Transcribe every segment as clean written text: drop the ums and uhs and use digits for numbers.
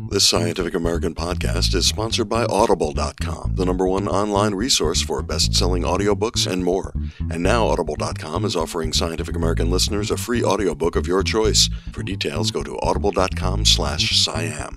This Scientific American podcast is sponsored by Audible.com, the #1 online resource for best-selling audiobooks and more. And now Audible.com is offering Scientific American listeners a free audiobook of your choice. For details, go to audible.com/SciAm.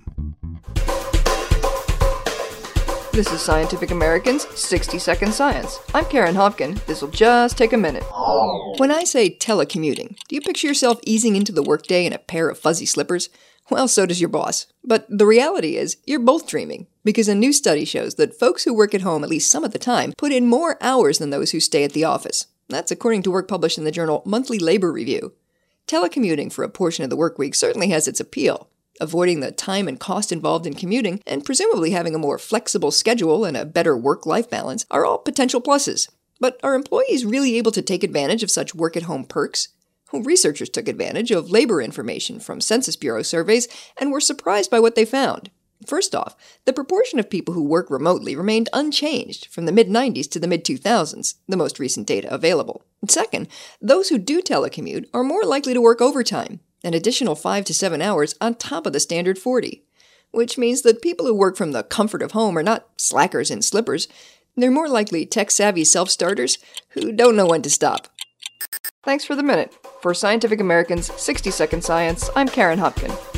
This is Scientific American's 60-Second Science. I'm Karen Hopkin. This'll just take a minute. When I say telecommuting, do you picture yourself easing into the workday in a pair of fuzzy slippers? Well, so does your boss. But the reality is, you're both dreaming, because a new study shows that folks who work at home at least some of the time put in more hours than those who stay at the office. That's according to work published in the journal Monthly Labor Review. Telecommuting for a portion of the work week certainly has its appeal. Avoiding the time and cost involved in commuting, and presumably having a more flexible schedule and a better work-life balance, are all potential pluses. But are employees really able to take advantage of such work-at-home perks? Well, researchers took advantage of labor information from Census Bureau surveys and were surprised by what they found. First off, the proportion of people who work remotely remained unchanged from the mid-90s to the mid-2000s, the most recent data available. Second, those who do telecommute are more likely to work overtime, an additional 5 to 7 hours on top of the standard 40, which means that people who work from the comfort of home are not slackers in slippers. They're more likely tech-savvy self-starters who don't know when to stop. Thanks for the minute. For Scientific American's 60-Second Science, I'm Karen Hopkin.